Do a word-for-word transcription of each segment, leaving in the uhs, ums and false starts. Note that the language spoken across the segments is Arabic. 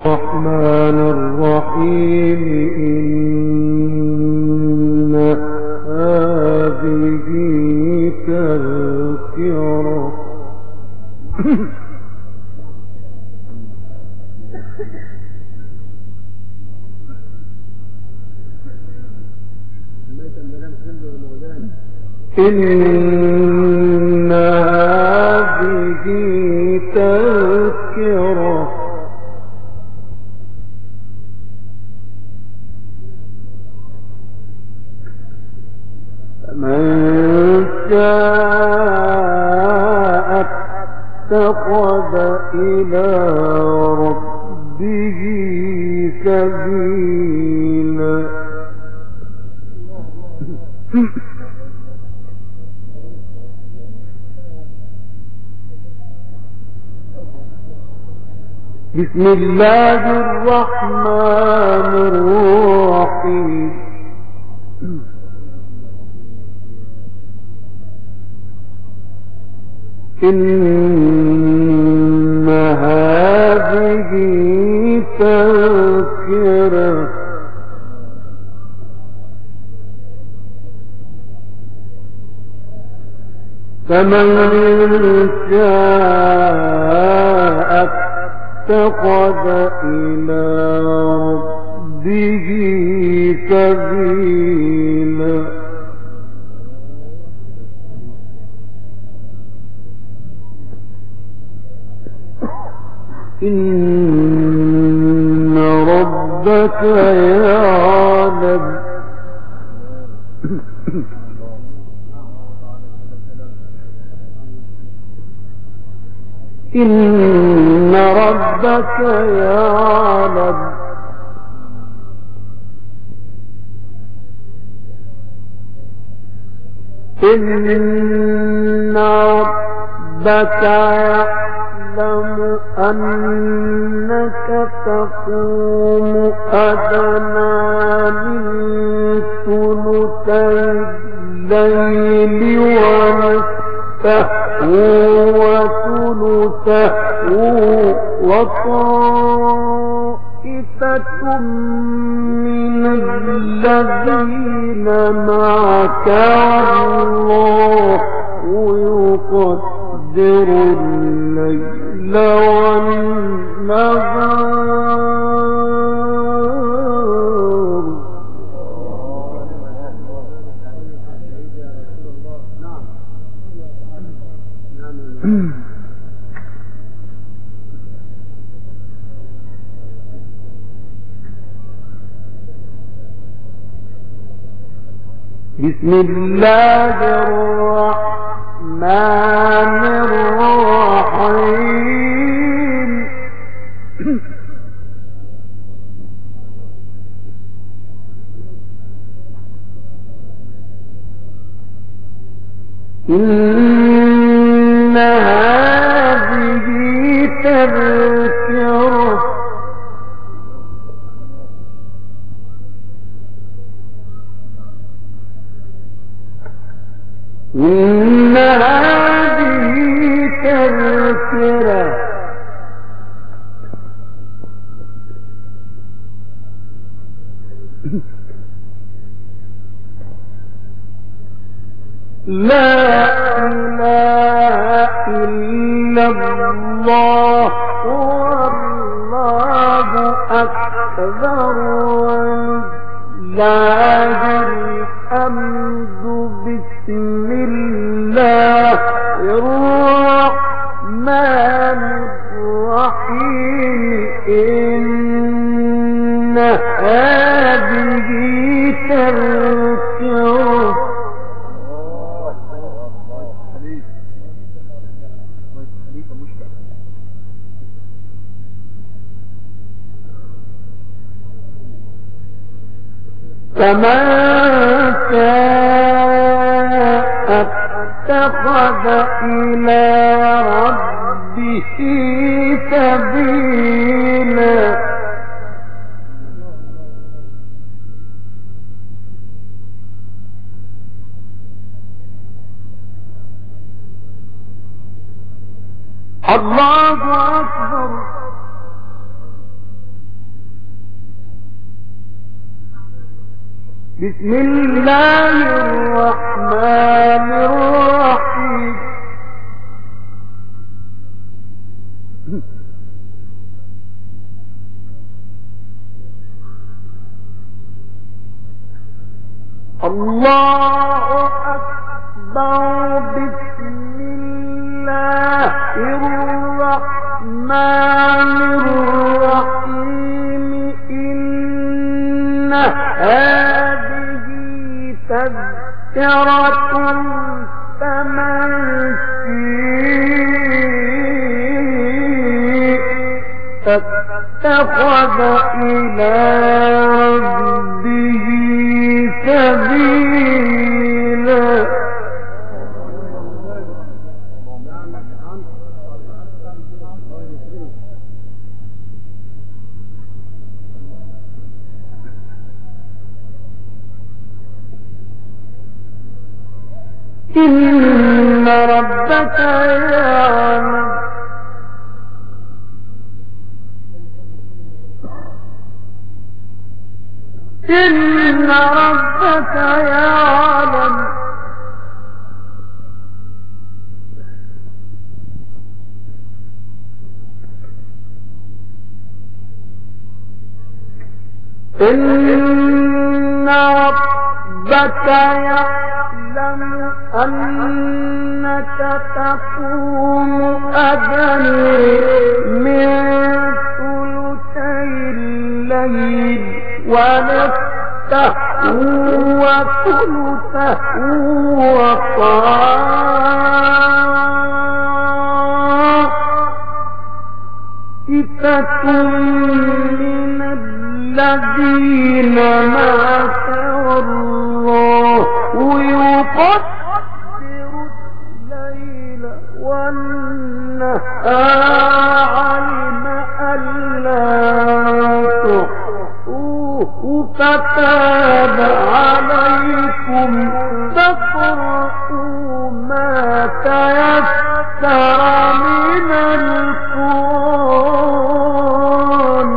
الرحمن الرحيم إن هذه تذكرة إن هذه تذكرة فمن شاء اتخذ إلى ربه سبيلا. بسم الله الرحمن الرحيم. إن هذه تذكرة فمن شاء اتخذ إلى ربه سبيلا. إن ربك يعلم إن ربك يعلم إن ربك يعلم أنك تقوم أدنى من ثلثي الليل ونصفه وثلثه وطائفة من الذين معك والله يقدر الليل والنهار. بسم الله الرحمن الرحيم. إن هذه تذكرة إن هذه تذكرة لا إله إلا الله والله أكبر ولله الحمد. بسم الله الرحمن الرحيم. إن هذه تذكرة فمن شاء اتخذ إلى ربه سبيلا. الله أكبر. بسم الله الرحمن الرحيم الله أكبر بسم الله الرحمن الرحيم إن هذه تذكرة فمن شاء فاتخذ إلى ربه سبيلا إن ربك يعلم إن ربك يعلم إن ربك يعلم أنك تقوم أدنى من ثلثي الليل ونصفه وثلثه وطائفة من الذين معك والله يقدر الليل والنهار علم أن لا تحصوه فتاب عليكم فاقرؤوا ما تيسر من القرآن.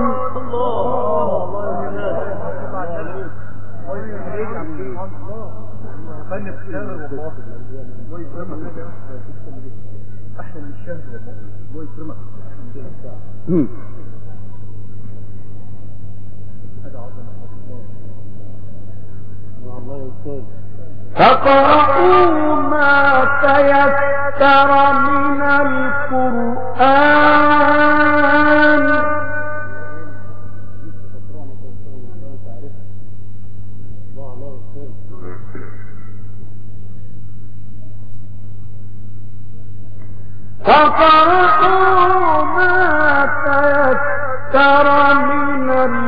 احسن من الشهر والله يكرمك هذا عظمه الله يا استاذ. فاقرؤوا ما تيسر من القرآن فاقرؤوا ما تيسر من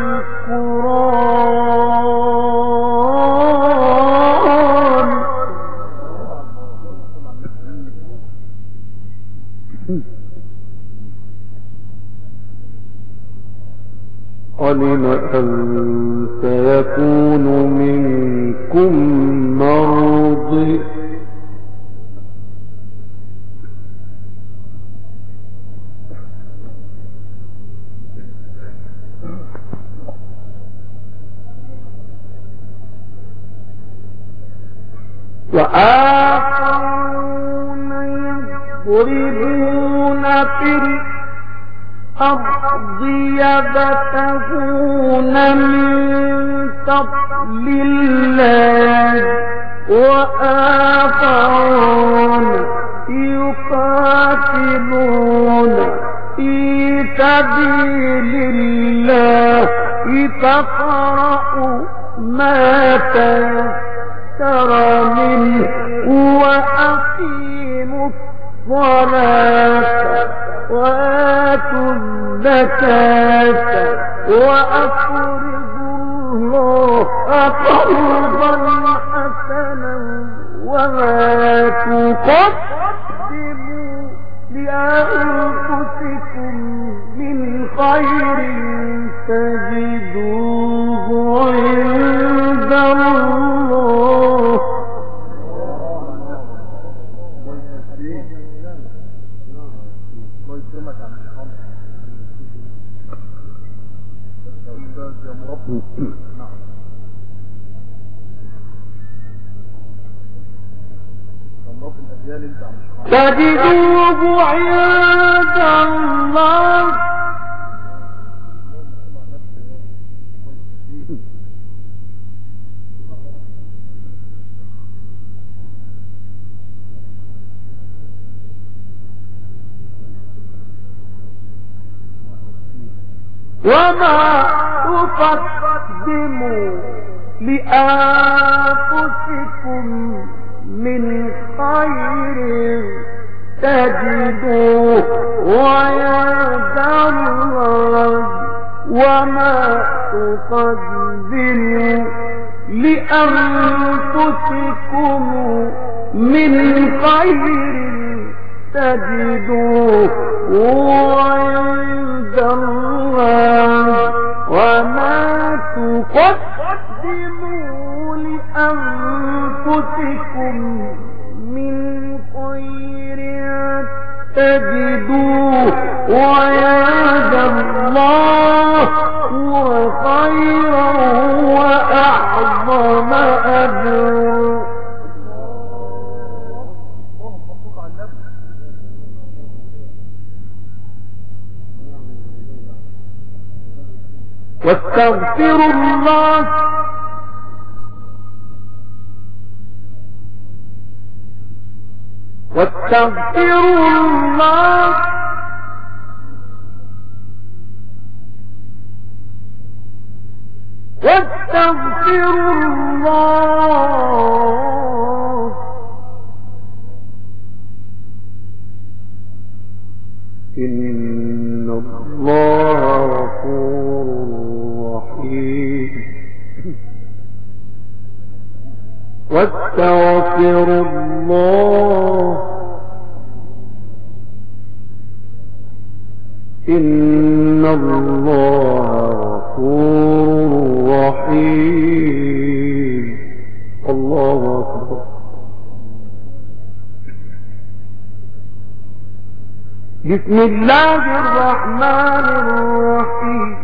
القرآن علم أن سيكون منكم مرضى وآخرون يضربون في الأرض يبتغون من فضل الله وآخرون يقاتلون في سبيل الله فاقرؤوا ما تيسر منه وأقيموا الصلاة وآتوا الزكاة وأقرضوا الله قرضا حسنا وما تقدموا لأنفسكم من خير تجدوه عند الله. تجدوه عند الله وما تقدموا لأنفسكم من خير تجدوه عند الله وما تقدموا لأنفسكم من خير تجدوه عند الله وما تقدموا لأنفسكم من خير تجدوه عند الله وخيرا وأعظم أجرا. واستغفروا الله واستغفروا الله واستغفروا الله إن الله غفور رحيم. واستغفروا الله إن الله غفور رحيم. الله أكبر. بسم الله الرحمن الرحيم.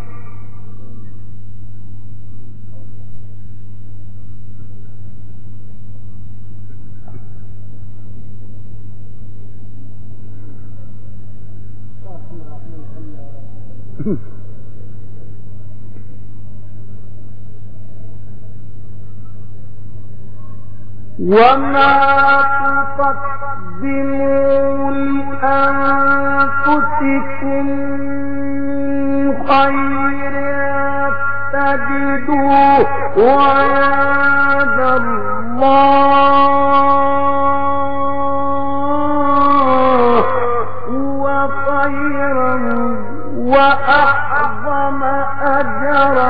وما تقدموا لأنفسكم خير تجدوه عند الله وخيرا وأعظم أجرا.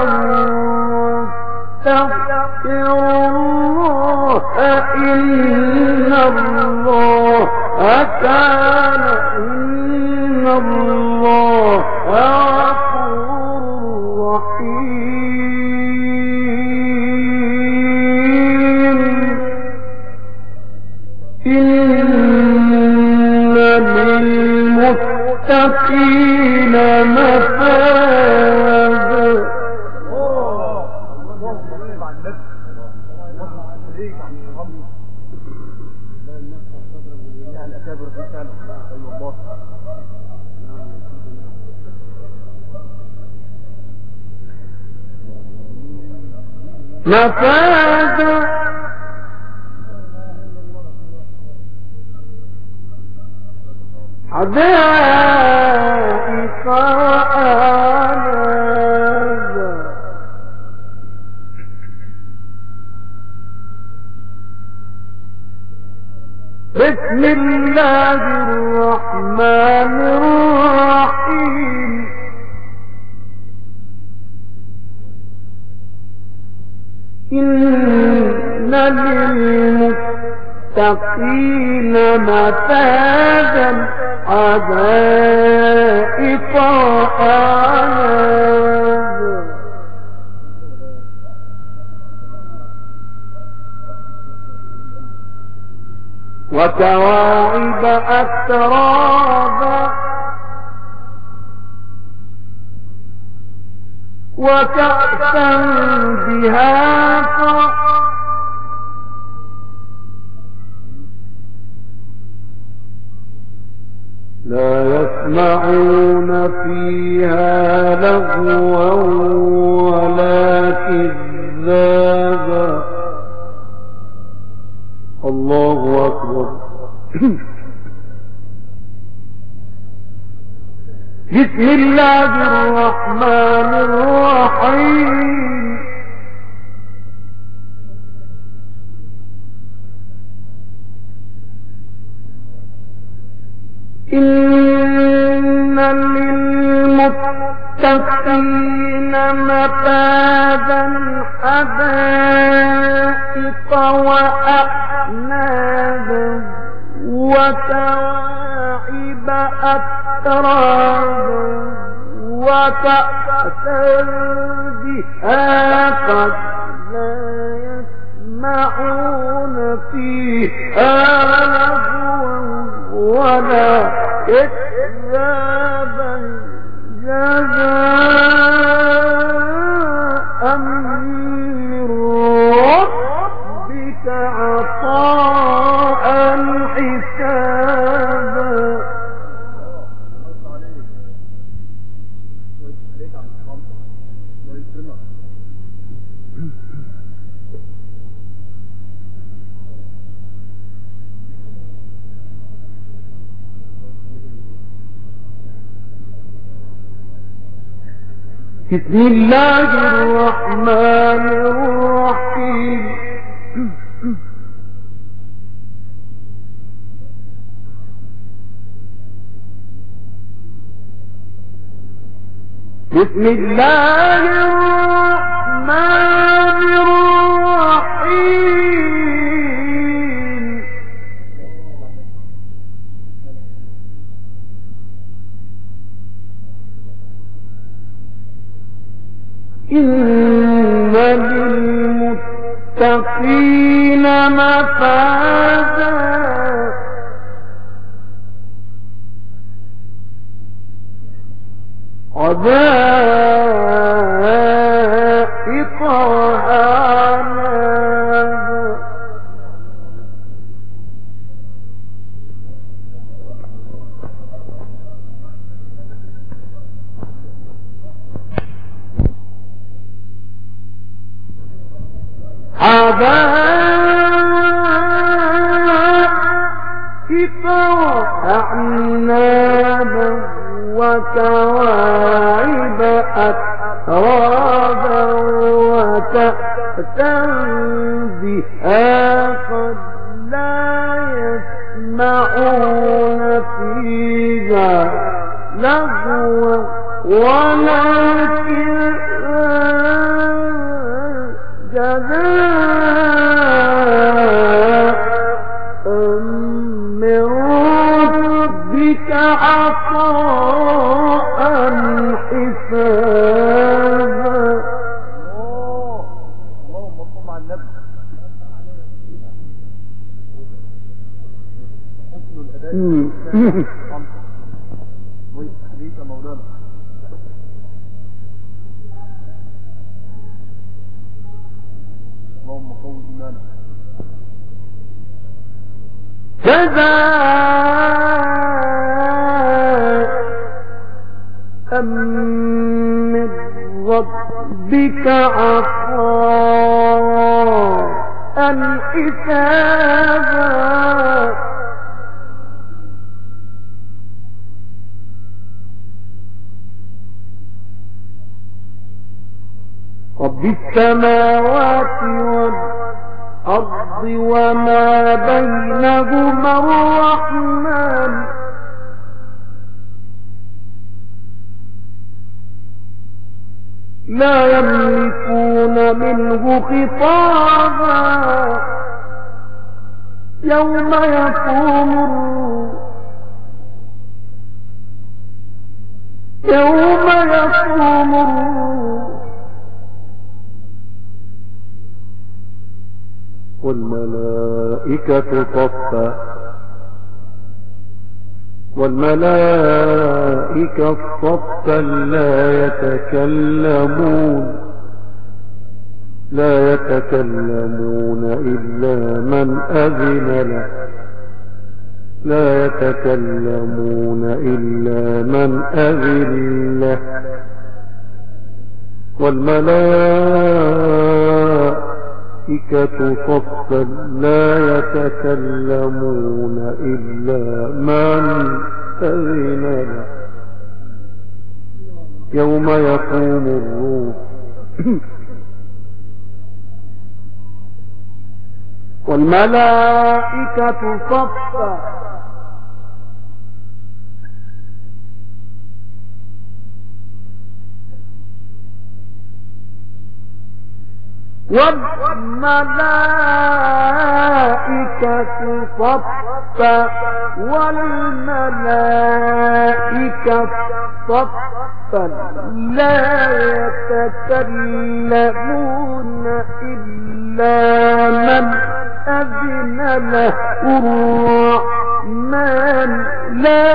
واستغفروا الله إن الله كان إن الله غفور رحيم. إن للمتقين مفازا. مفازا حدائق وأعنابا. بسم الله الرحمن الرحيم. إن للمتقين مفازا حدائق وأعنابا. وكواعب أترابا وكأسا دهاقا يسمعون فيها لغوا ولا كذابا. الله أكبر. بسم الله الرحمن الرحيم. إن للمتقين مفازا حدائق وأعنابا وكواعب أترابا وكأسا دهاقا لا يسمعون فيها لغوا ولا كذابا جزاء من ربك عطاء حسابا. بسم الله الرحمن الرحيم. بسم الله الرحمن الرحيم. إن للمتقين مفازا حدائق وأعنابا حدائق وأعنابا وكواعب أترابا وكأسا دهاقا لا يسمعون فيها لغوا ولا جزاء من ربك عطاء حسابا. اللهم صل على النبي. حسن الأداء ويستحليك مولانا. اللهم قوي إيمانا. جزاء من ربك عطاء حسابا. رب السماوات والأرض وما بينهما الرحمن لا يملكون منه خطابا يوم يقوم يوم يقوم والملائكة صفا والملائكة صفا لا يتكلمون لا يتكلمون إلا من أذن له لا يتكلمون إلا من أذن له والملائكة صفا لا يتكلمون إلا من أذن له يوم يقوم الروح والملائكة صفا والملائكة صفا والملائكة صفا لا يتكلمون إلا من أذن له الرحمن لا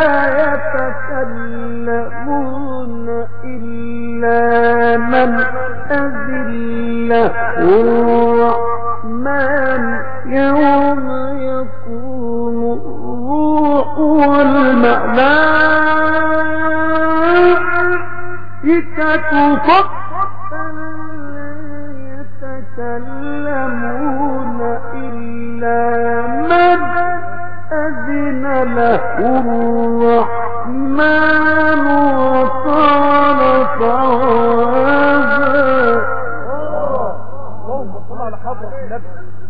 يتكلمون إلا من أذن له الرحمن يوم يكون الروح والملائكة صفا لا يتكلمون إلا من أذن له الرحمن وقال صوابا. اللهم صل على حضرة النبي.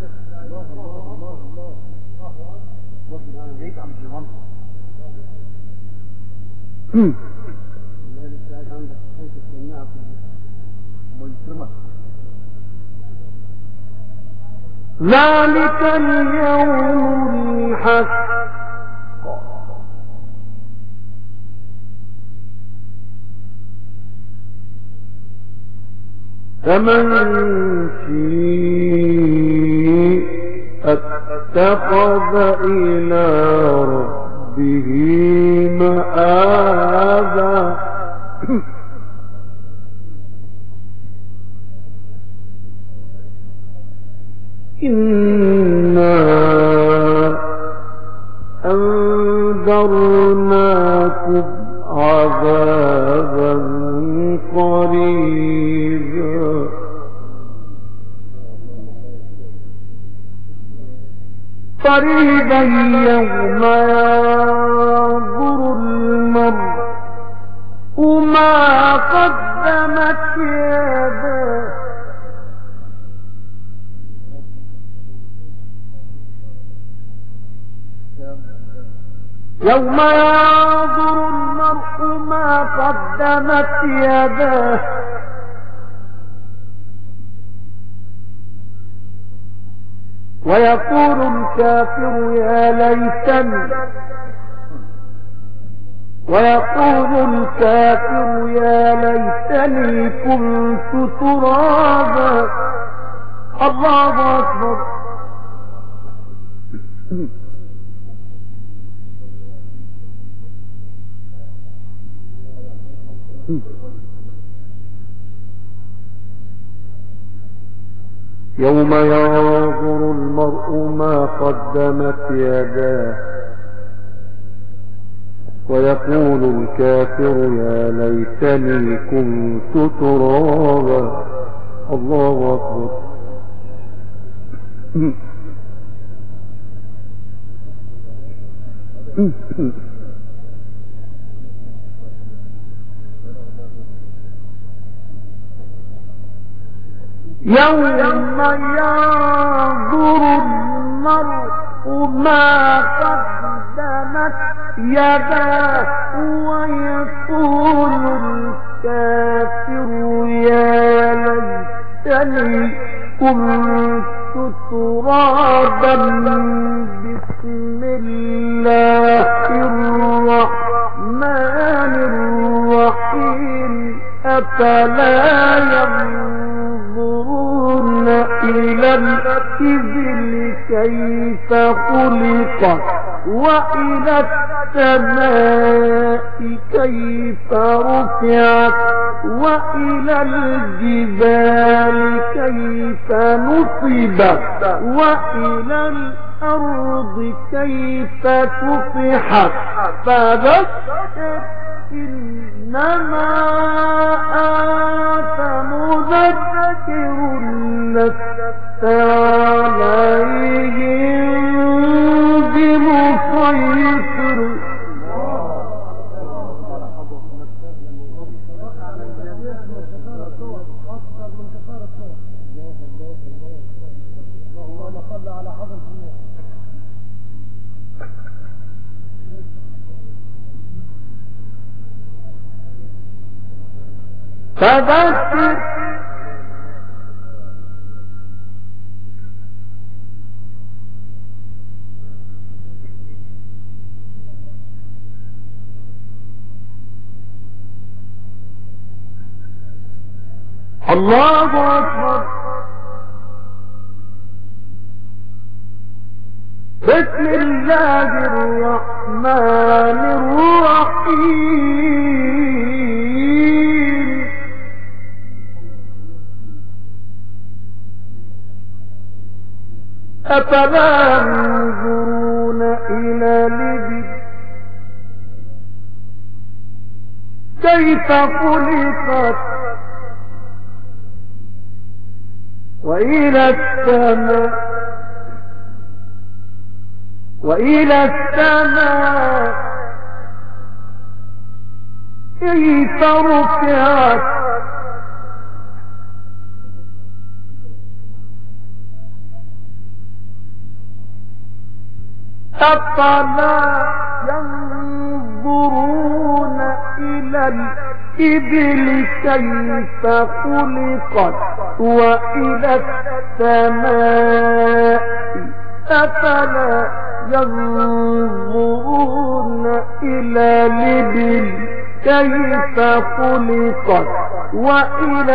ذلك اليوم الحق فمن شاء اتخذ إلى ربه مآبا إنا أنذرناكم عذابا قريبا قريبا يوم ينظر المرء ما قدمت يداه يوم ينظر المرء ما قدمت يداه ويقول الكافر يا ليتني ويقول الكافر يا ليتني كنت ترابا. الله أكبر. يوم ينظر المرء ما قدمت يداه ويقول الكافر يا ليتني كنت ترابا. الله أكبر. يوم ينظر المرء ما قدمت يداه ويقول الكافر يا ليتني كنت ترابا. بسم الله الرحمن الرحيم. أفلا ينظرون إلى الإبل كيف خلقت وإلى السماء كيف رفعت وإلى الجبال كيف نصبت وإلى الأرض كيف سطحت فذكر إنما أنت مذكر لست عليهم بمسيطر. فذكر الله أكبر. بسم الله الرحمن الرحيم. أفلا ينظرون إلى الإبل كيف خلقت وإلى السماء وإلى السماء كيف رفعت أفلا ينظرون إلى الإبل كيف خلقت وإلى السماء أفلا ينظرون إلى الإبل كيف خلقت وإلى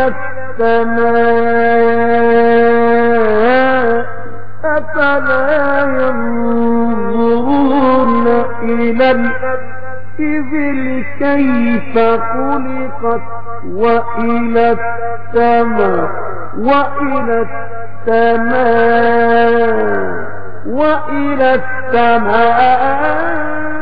السماء أفلا ينظرون إلى الإبل كيف خلقت وإلى السماء وإلى السماء وإلى السماء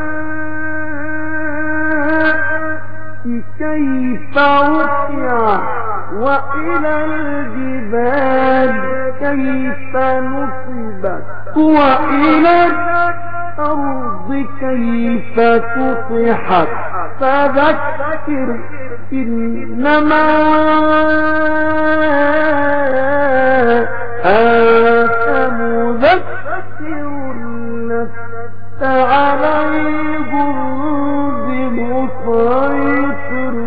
كيف رفعت وإلى الجبال كيف نصبت وإلى الأرض كيف سطحت فذكر إنما أنت مذكر لست عليهم بمسيطر.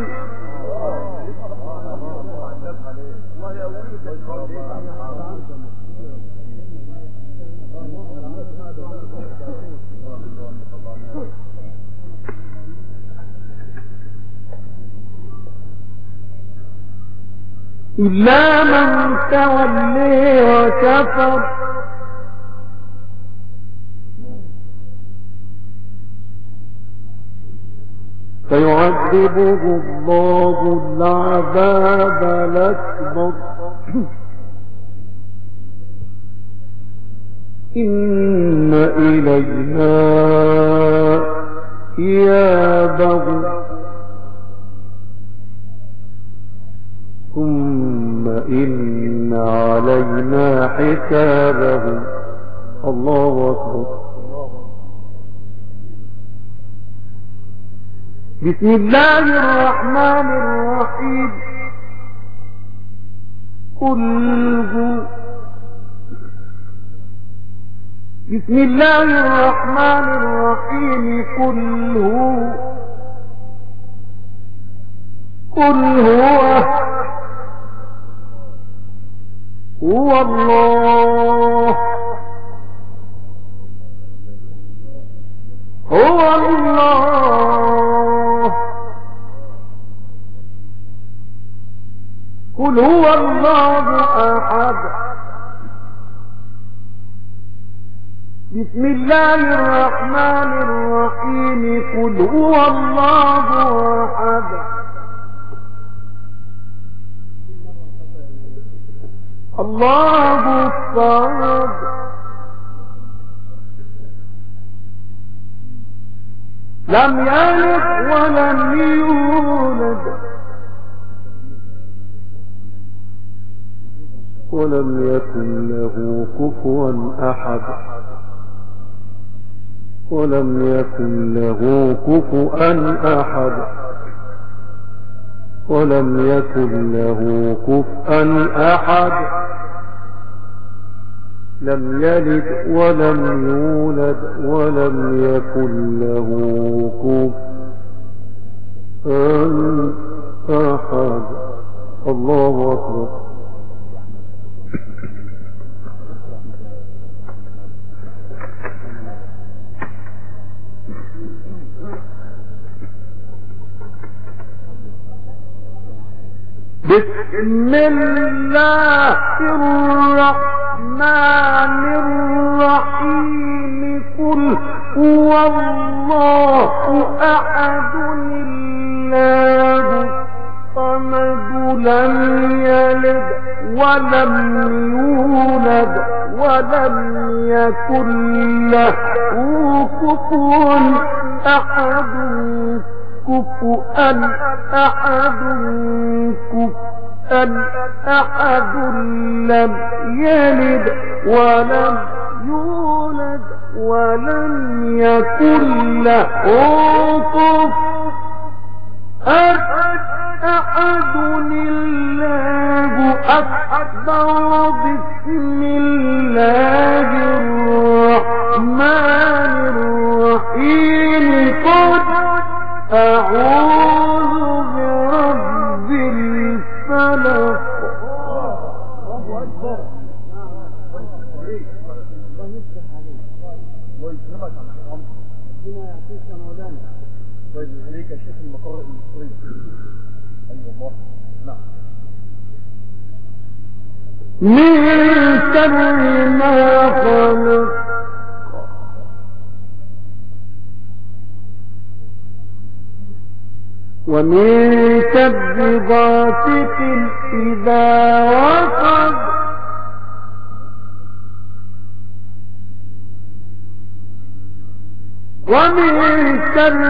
إلا من تولي وكفر فيعذبه الله العذاب الأكبر إن إلينا إيابهم ثم إن علينا حسابهم. الله أكبر. بسم الله الرحمن الرحيم. قل هو بسم الله الرحمن الرحيم. قل هو قل هو هو الله هو الله قل هو الله أحد. بسم الله الرحمن الرحيم. قل هو الله أحد الله الصمد لم يلد ولم يولد ولم يكن له كفوا أحد ولم يكن له كفوا أحد ولم يكن له كفوا أحد لم يلد ولم يولد ولم يكن له كفوا أحد. الله أكبر. بسم الله الرحمن الرحيم. قل هو الله أحد الله الصمد لم يلد ولم يولد ولم يكن له كفوا أحد كفوا أحد كفوا أحد لم يلد ولم يولد ولم يكن له كفوا أحد. الله أكبر. بسم الله الرحمن الرحيم. قل أعوذ برب الفلق. الله أكبر. الله يسلمك يا محمد. ربنا يعطيك يا مولانا. طيب عليك يا شيخ المقر المصري. أيوة الله. نعم. من شر ما خلق ومن شر غاسق إذا وقب ومن شر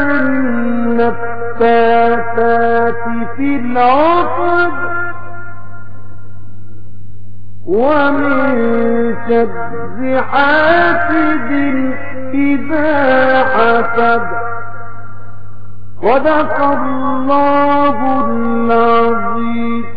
النفاثات في العقد ومن شر حاسد إذا حسد. صدق الله العظيم.